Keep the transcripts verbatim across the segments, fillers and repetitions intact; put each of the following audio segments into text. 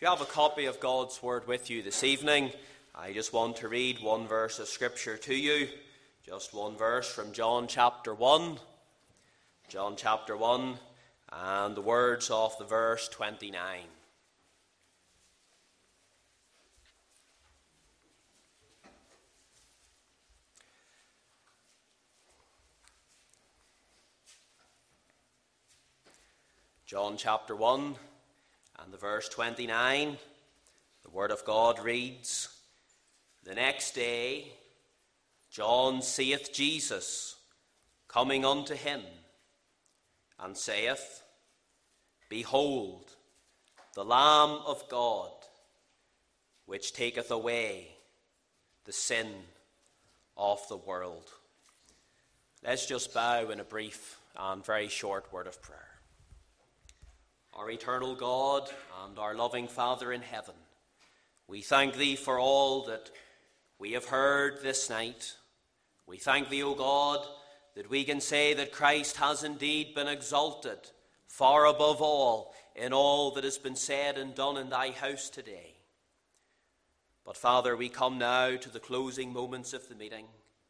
If you have a copy of God's Word with you this evening, I just want to read one verse of Scripture to you. Just one verse from John chapter one. John chapter one, and the words of the verse twenty-nine. John chapter one and the verse twenty-nine, the Word of God reads, "The next day John seeth Jesus coming unto him, and saith, Behold, the Lamb of God, which taketh away the sin of the world." Let's just bow in a brief and very short word of prayer. Our eternal God and our loving Father in heaven, we thank Thee for all that we have heard this night. We thank Thee, O God, that we can say that Christ has indeed been exalted far above all in all that has been said and done in Thy house today. But Father, we come now to the closing moments of the meeting.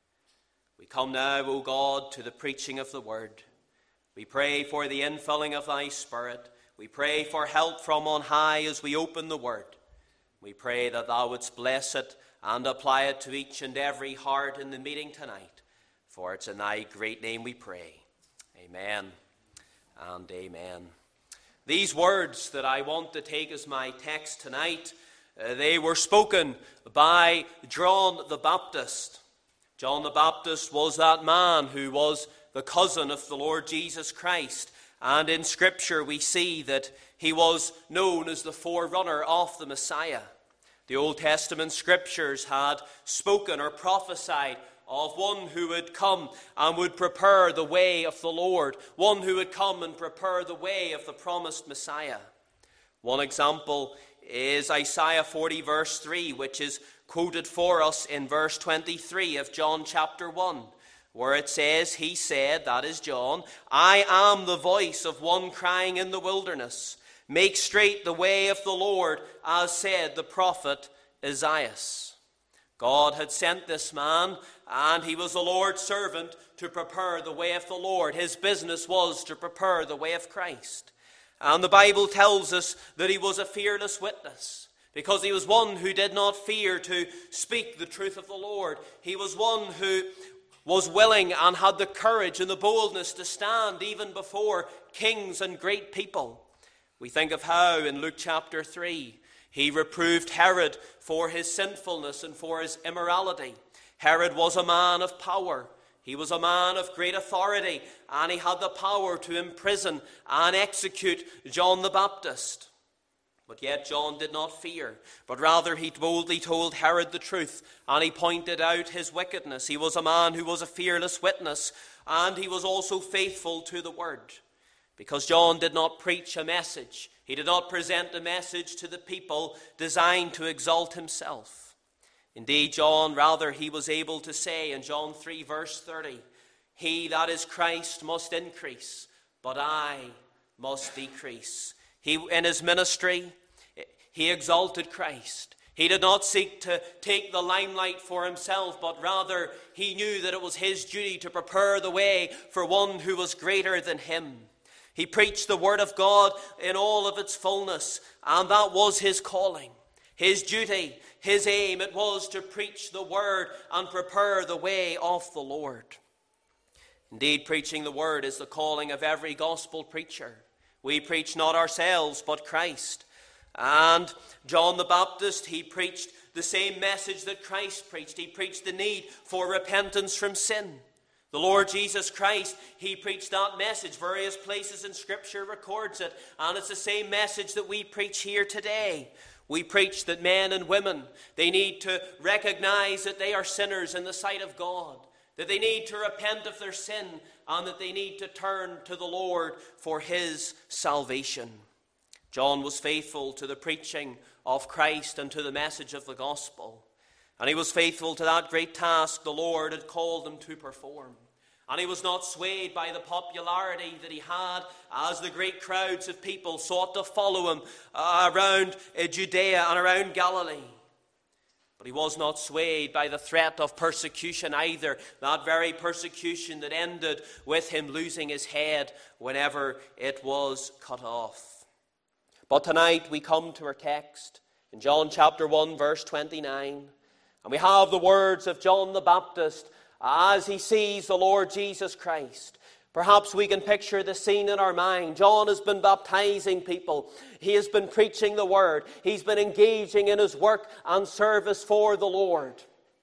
We come now, O God, to the preaching of the Word. We pray for the infilling of Thy Spirit. We pray for help from on high as we open the Word. We pray that Thou wouldst bless it and apply it to each and every heart in the meeting tonight. For it's in Thy great name we pray. Amen and amen. These words that I want to take as my text tonight, uh, they were spoken by John the Baptist. John the Baptist was that man who was the cousin of the Lord Jesus Christ. And in Scripture we see that he was known as the forerunner of the Messiah. The Old Testament Scriptures had spoken or prophesied of one who would come and would prepare the way of the Lord, one who would come and prepare the way of the promised Messiah. One example is Isaiah forty verse three, which is quoted for us in verse twenty-three of John chapter one. Where it says, he said, that is John, I am the voice of one crying in the wilderness. Make straight the way of the Lord, as said the prophet Isaiah. God had sent this man, and he was the Lord's servant to prepare the way of the Lord. His business was to prepare the way of Christ. And the Bible tells us that he was a fearless witness, because he was one who did not fear to speak the truth of the Lord. He was one who was willing and had the courage and the boldness to stand even before kings and great people. We think of how in Luke chapter three he reproved Herod for his sinfulness and for his immorality. Herod was a man of power. He was a man of great authority, and he had the power to imprison and execute John the Baptist. But yet John did not fear, but rather he boldly told Herod the truth, and he pointed out his wickedness. He was a man who was a fearless witness, and he was also faithful to the word. Because John did not preach a message, he did not present a message to the people designed to exalt himself. Indeed, John, rather, he was able to say in John three verse thirty, He that is Christ must increase, but I must decrease. He, in his ministry, he exalted Christ. He did not seek to take the limelight for himself, but rather he knew that it was his duty to prepare the way for one who was greater than him. He preached the word of God in all of its fullness, and that was his calling, his duty, his aim. It was to preach the word and prepare the way of the Lord. Indeed, preaching the word is the calling of every gospel preacher. We preach not ourselves, but Christ. And John the Baptist, he preached the same message that Christ preached. He preached the need for repentance from sin. The Lord Jesus Christ, he preached that message. Various places in Scripture records it. And it's the same message that we preach here today. We preach that men and women, they need to recognize that they are sinners in the sight of God, that they need to repent of their sin, and that they need to turn to the Lord for his salvation. John was faithful to the preaching of Christ and to the message of the gospel. And he was faithful to that great task the Lord had called him to perform. And he was not swayed by the popularity that he had as the great crowds of people sought to follow him uh, around uh, Judea and around Galilee. But he was not swayed by the threat of persecution either, that very persecution that ended with him losing his head whenever it was cut off. But tonight we come to our text in John chapter one, verse twenty-nine, and we have the words of John the Baptist as he sees the Lord Jesus Christ. Perhaps we can picture the scene in our mind. John has been baptizing people. He has been preaching the word. He's been engaging in his work and service for the Lord.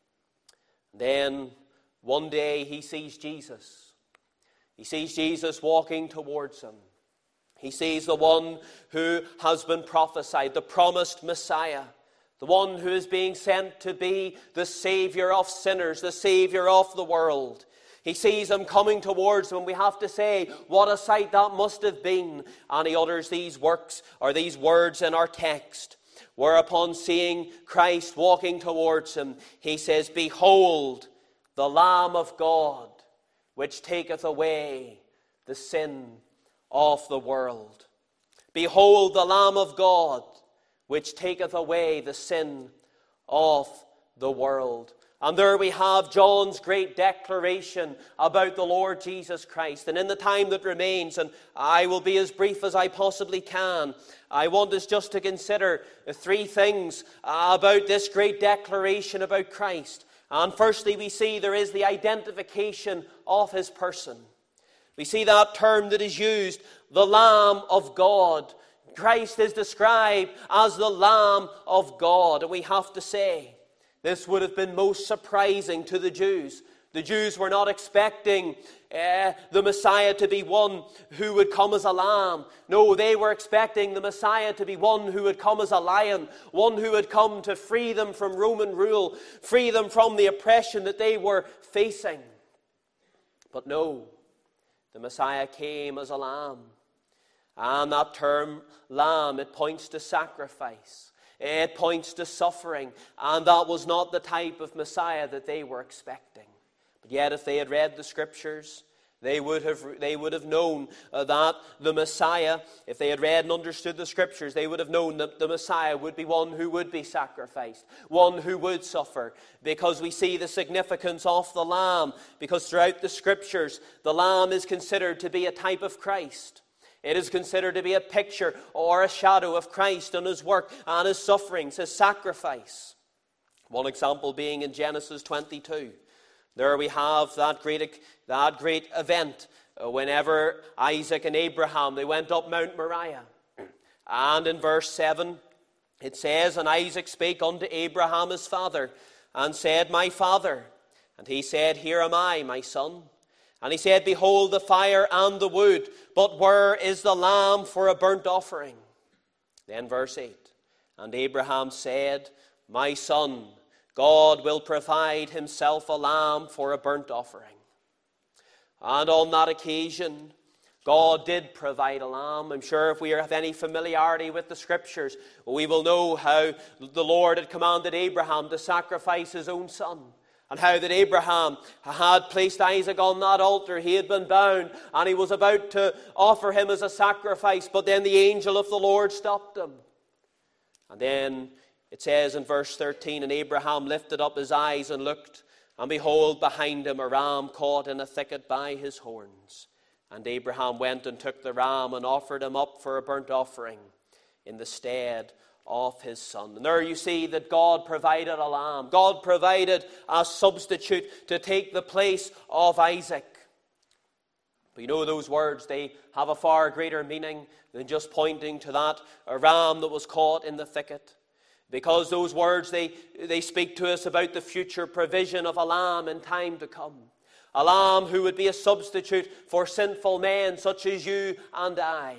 Then one day he sees Jesus. He sees Jesus walking towards him. He sees the one who has been prophesied, the promised Messiah. The one who is being sent to be the Savior of sinners, the Savior of the world. He sees him coming towards him, and we have to say, what a sight that must have been. And he utters these works, or these words in our text. Whereupon, seeing Christ walking towards him, he says, "Behold, the Lamb of God, which taketh away the sin of the world." Behold, the Lamb of God, which taketh away the sin of the world. And there we have John's great declaration about the Lord Jesus Christ. And in the time that remains, and I will be as brief as I possibly can, I want us just to consider three things about this great declaration about Christ. And firstly, we see there is the identification of his person. We see that term that is used, the Lamb of God. Christ is described as the Lamb of God. And we have to say, this would have been most surprising to the Jews. The Jews were not expecting uh, the Messiah to be one who would come as a lamb. No, they were expecting the Messiah to be one who would come as a lion, one who would come to free them from Roman rule, free them from the oppression that they were facing. But no, the Messiah came as a lamb. And that term, lamb, it points to sacrifice. It points to suffering. And that was not the type of Messiah that they were expecting. But yet, if they had read the Scriptures, they would have, they would have known uh, that the Messiah, if they had read and understood the Scriptures, they would have known that the Messiah would be one who would be sacrificed, one who would suffer. Because we see the significance of the Lamb. Because throughout the Scriptures, the Lamb is considered to be a type of Christ. It is considered to be a picture or a shadow of Christ and his work and his sufferings, his sacrifice. One example being in Genesis twenty-two. There we have that great, that great event uh, whenever Isaac and Abraham, they went up Mount Moriah. And in verse seven, it says, "And Isaac spake unto Abraham his father, and said, My father. And he said, Here am I, my son. And he said, Behold the fire and the wood, but where is the lamb for a burnt offering?" Then verse eight, "And Abraham said, My son, God will provide himself a lamb for a burnt offering." And on that occasion, God did provide a lamb. I'm sure if we have any familiarity with the Scriptures, we will know how the Lord had commanded Abraham to sacrifice his own son. And how that Abraham had placed Isaac on that altar. He had been bound and he was about to offer him as a sacrifice. But then the angel of the Lord stopped him. And then it says in verse thirteen, "And Abraham lifted up his eyes and looked, and behold, behind him a ram caught in a thicket by his horns. And Abraham went and took the ram and offered him up for a burnt offering in the stead of his son." And there you see that God provided a lamb. God provided a substitute to take the place of Isaac. But you know those words, they have a far greater meaning than just pointing to that a ram that was caught in the thicket. Because those words, they, they speak to us about the future provision of a lamb in time to come. A lamb who would be a substitute for sinful men such as you and I.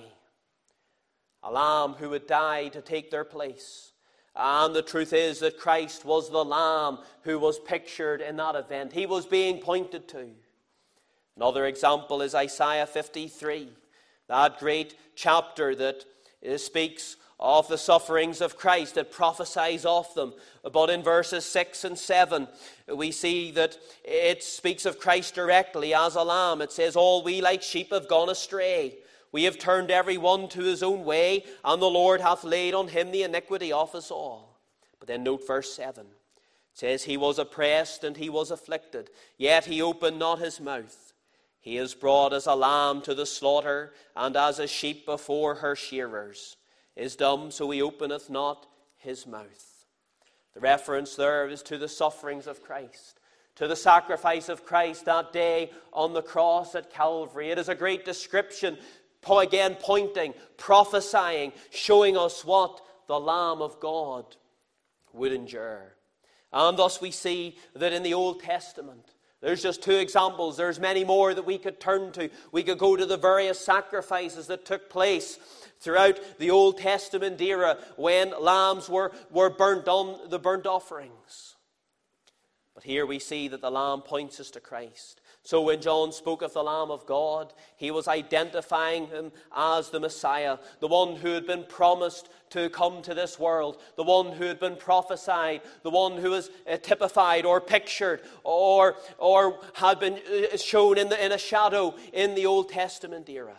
A lamb who would die to take their place. And the truth is that Christ was the lamb who was pictured in that event. He was being pointed to. Another example is Isaiah fifty-three. That great chapter that speaks of the sufferings of Christ. It prophesies of them. But in verses six and seven, we see that it speaks of Christ directly as a lamb. It says, all we like sheep have gone astray. We have turned every one to his own way, and the Lord hath laid on him the iniquity of us all. But then note verse seven. It says, he was oppressed and he was afflicted, yet he opened not his mouth. He is brought as a lamb to the slaughter, and as a sheep before her shearers is dumb, so he openeth not his mouth. The reference there is to the sufferings of Christ, to the sacrifice of Christ that day on the cross at Calvary. It is a great description, again pointing, prophesying, showing us what the Lamb of God would endure. And thus we see that in the Old Testament, there's just two examples. There's many more that we could turn to. We could go to the various sacrifices that took place throughout the Old Testament era when lambs were, were burnt on the burnt offerings. But here we see that the lamb points us to Christ. So when John spoke of the Lamb of God, he was identifying him as the Messiah, the one who had been promised to come to this world, the one who had been prophesied, the one who was typified or pictured or, or had been shown in, the, in a shadow in the Old Testament era.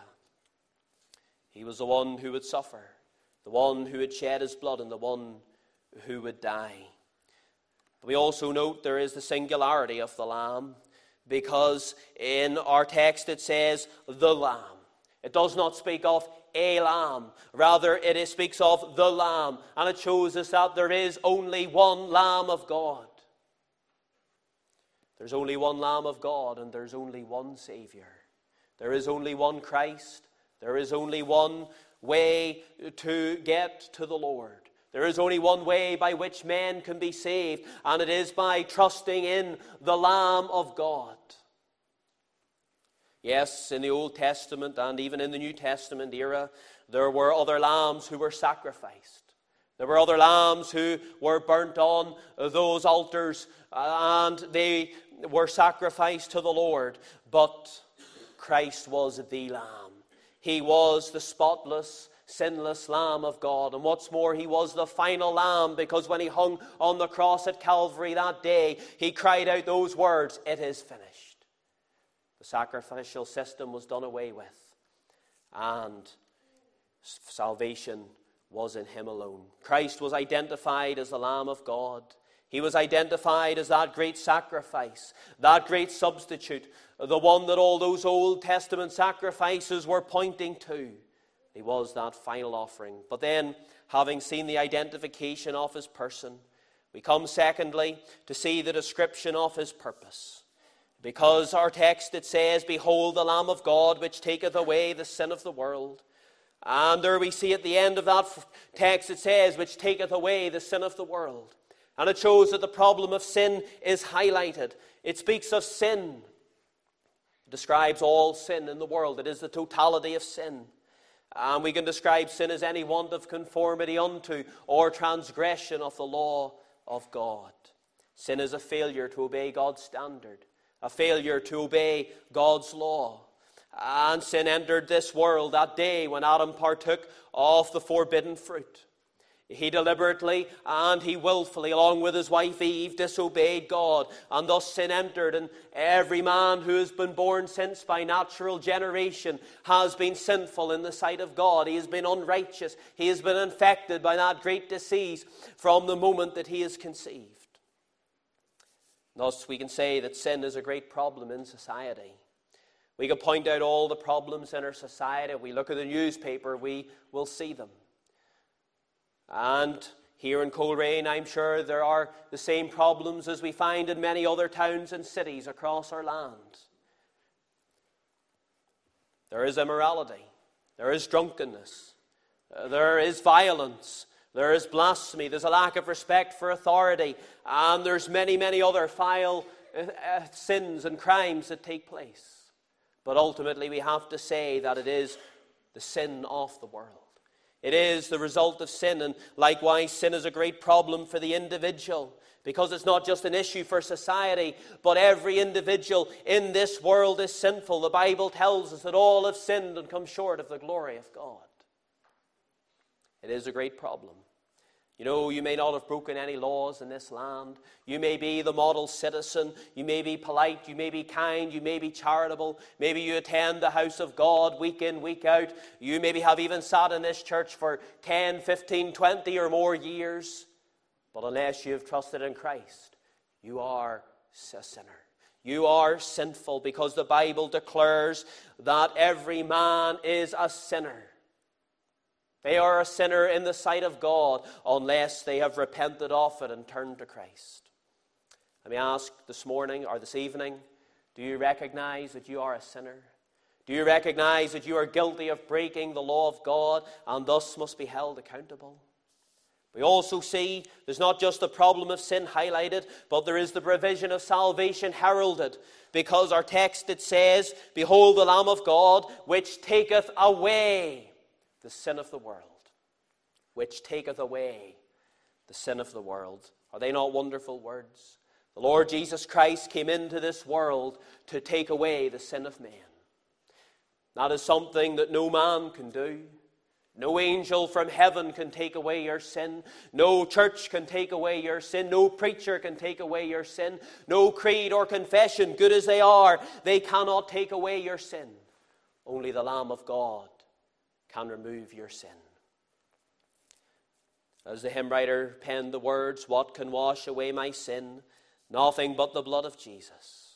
He was the one who would suffer, the one who would shed his blood, and the one who would die. But we also note there is the singularity of the Lamb, because in our text it says the Lamb. It does not speak of a lamb. Rather, it is, speaks of the Lamb. And it shows us that there is only one Lamb of God. There's only one Lamb of God, and there's only one Savior. There is only one Christ. There is only one way to get to the Lord. There is only one way by which men can be saved, and it is by trusting in the Lamb of God. Yes, in the Old Testament and even in the New Testament era, there were other lambs who were sacrificed. There were other lambs who were burnt on those altars, and they were sacrificed to the Lord. But Christ was the Lamb. He was the spotless, sinless Lamb of God. And what's more, he was the final Lamb, because when he hung on the cross at Calvary that day, he cried out those words, "It is finished." The sacrificial system was done away with, and salvation was in him alone. Christ was identified as the Lamb of God. He was identified as that great sacrifice, that great substitute, the one that all those Old Testament sacrifices were pointing to. He was that final offering. But then, having seen the identification of his person, we come secondly to see the description of his purpose. Because our text, it says, "Behold the Lamb of God, which taketh away the sin of the world." And there we see at the end of that text, it says, "which taketh away the sin of the world." And it shows that the problem of sin is highlighted. It speaks of sin. It describes all sin in the world. It is the totality of sin. And we can describe sin as any want of conformity unto or transgression of the law of God. Sin is a failure to obey God's standard, a failure to obey God's law. And sin entered this world that day when Adam partook of the forbidden fruit. He deliberately and he willfully, along with his wife Eve, disobeyed God. And thus sin entered, and every man who has been born since by natural generation has been sinful in the sight of God. He has been unrighteous. He has been infected by that great disease from the moment that he is conceived. Thus we can say that sin is a great problem in society. We can point out all the problems in our society. If we look at the newspaper, we will see them. And here in Coleraine, I'm sure there are the same problems as we find in many other towns and cities across our land. There is immorality. There is drunkenness. Uh, there is violence. There is blasphemy. There's a lack of respect for authority. And there's many, many other vile uh, uh, sins and crimes that take place. But ultimately, we have to say that it is the sin of the world. It is the result of sin, and likewise sin is a great problem for the individual, because it's not just an issue for society, but every individual in this world is sinful. The Bible tells us that all have sinned and come short of the glory of God. It is a great problem. You know, you may not have broken any laws in this land. You may be the model citizen. You may be polite. You may be kind. You may be charitable. Maybe you attend the house of God week in, week out. You maybe have even sat in this church for ten, fifteen, twenty or more years. But unless you have trusted in Christ, you are a sinner. You are sinful, because the Bible declares that every man is a sinner. They are a sinner in the sight of God unless they have repented of it and turned to Christ. Let me ask this morning or this evening, do you recognize that you are a sinner? Do you recognize that you are guilty of breaking the law of God and thus must be held accountable? We also see there's not just the problem of sin highlighted, but there is the provision of salvation heralded. Because our text, it says, "Behold the Lamb of God, which taketh away the sin of the world." Which taketh away the sin of the world. Are they not wonderful words? The Lord Jesus Christ came into this world to take away the sin of man. That is something that no man can do. No angel from heaven can take away your sin. No church can take away your sin. No preacher can take away your sin. No creed or confession, good as they are, they cannot take away your sin. Only the Lamb of God can remove your sin. As the hymn writer penned the words, "What can wash away my sin? Nothing but the blood of Jesus."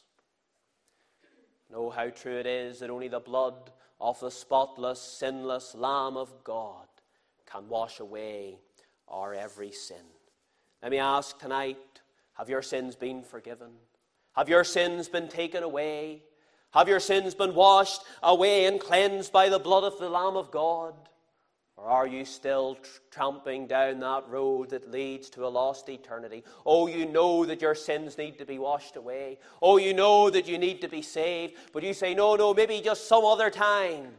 Know how true it is that only the blood of the spotless, sinless Lamb of God can wash away our every sin. Let me ask tonight, have your sins been forgiven? Have your sins been taken away? Have your sins been washed away and cleansed by the blood of the Lamb of God? Or are you still tr- tramping down that road that leads to a lost eternity? Oh, you know that your sins need to be washed away. Oh, you know that you need to be saved. But you say, no, no, maybe just some other time.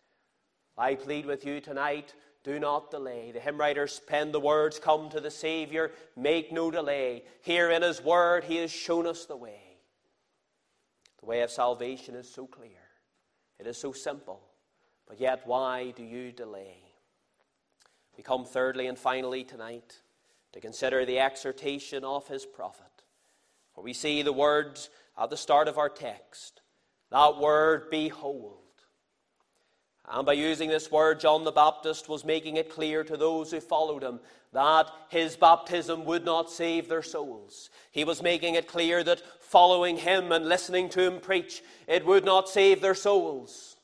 I plead with you tonight, do not delay. The hymn writers penned the words, "Come to the Savior, make no delay." Here in His Word, He has shown us the way. The way of salvation is so clear. It is so simple. But yet, why do you delay? We come thirdly and finally tonight to consider the exhortation of His prophet. For we see the words at the start of our text. That word, "behold." And by using this word, John the Baptist was making it clear to those who followed him that his baptism would not save their souls. He was making it clear that following him and listening to him preach, it would not save their souls.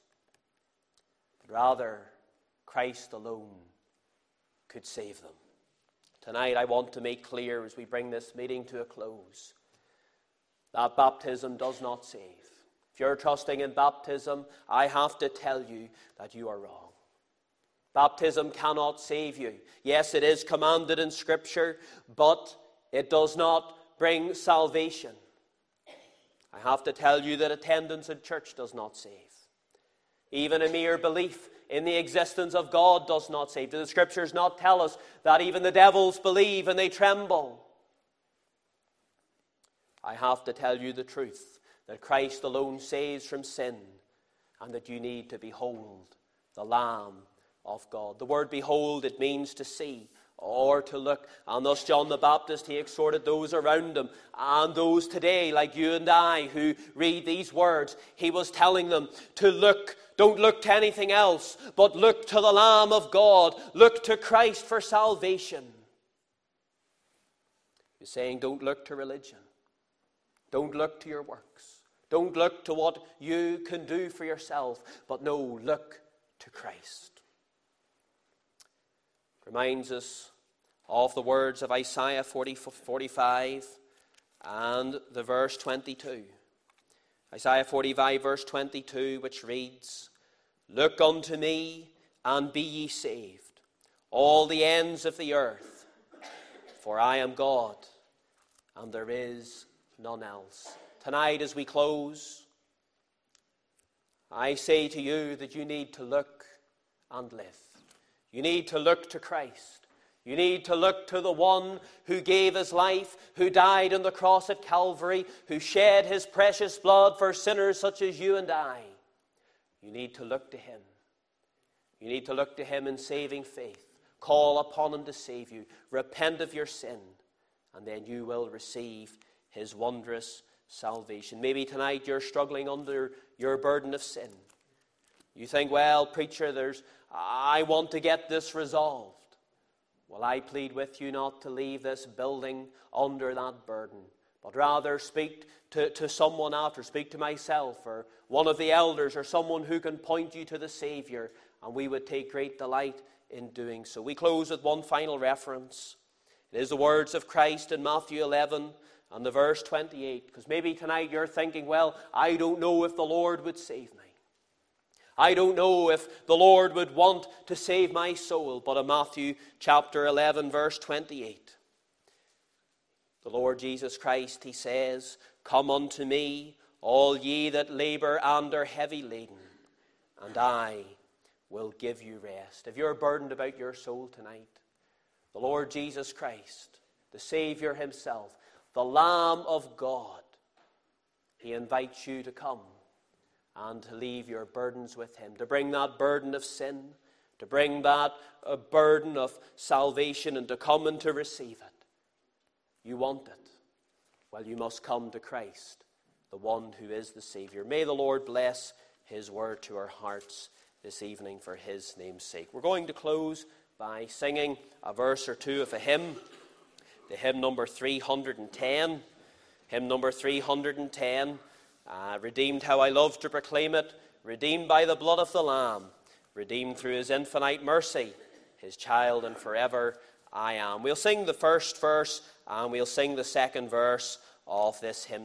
But rather, Christ alone could save them. Tonight I want to make clear as we bring this meeting to a close that baptism does not save. If you're trusting in baptism, I have to tell you that you are wrong. Baptism cannot save you. Yes, it is commanded in Scripture, but it does not bring salvation. I have to tell you that attendance in church does not save. Even a mere belief in the existence of God does not save. Do the Scriptures not tell us that even the devils believe and they tremble? I have to tell you the truth, that Christ alone saves from sin, and that you need to behold the Lamb of God. The word behold, it means to see or to look. And thus John the Baptist, he exhorted those around him and those today like you and I who read these words. He was telling them to look. Don't look to anything else, but look to the Lamb of God. Look to Christ for salvation. He's saying don't look to religion. Don't look to your works. Don't look to what you can do for yourself, but no, look to Christ. Reminds us of the words of Isaiah forty, forty-five and the verse twenty-two. Isaiah forty-five verse twenty-two, which reads, "Look unto me and be ye saved, all the ends of the earth, for I am God, and there is none else." Tonight as we close, I say to you that you need to look and live. You need to look to Christ. You need to look to the one who gave his life, who died on the cross at Calvary, who shed his precious blood for sinners such as you and I. You need to look to him. You need to look to him in saving faith. Call upon him to save you. Repent of your sin, and then you will receive his wondrous salvation. Maybe tonight you're struggling under your burden of sin. You think, well, preacher, there's, I want to get this resolved. Well, I plead with you not to leave this building under that burden, but rather speak to, to someone after, speak to myself or one of the elders or someone who can point you to the Savior, and we would take great delight in doing so. We close with one final reference. It is the words of Christ in Matthew eleven and the verse twenty-eight, because maybe tonight you're thinking, well, I don't know if the Lord would save me. I don't know if the Lord would want to save my soul. But in Matthew chapter eleven, verse twenty-eight, the Lord Jesus Christ, he says, "Come unto me, all ye that labor and are heavy laden, and I will give you rest." If you're burdened about your soul tonight, the Lord Jesus Christ, the Savior himself, the Lamb of God, he invites you to come and to leave your burdens with him, to bring that burden of sin, to bring that uh, burden of salvation, and to come and to receive it. You want it? Well, you must come to Christ, the one who is the Savior. May the Lord bless his word to our hearts this evening for his name's sake. We're going to close by singing a verse or two of a hymn, the hymn number three hundred ten. Hymn number three hundred ten. Uh, redeemed, how I love to proclaim it, redeemed by the blood of the Lamb, redeemed through his infinite mercy, his child, and forever I am. We'll sing the first verse and we'll sing the second verse of this hymn.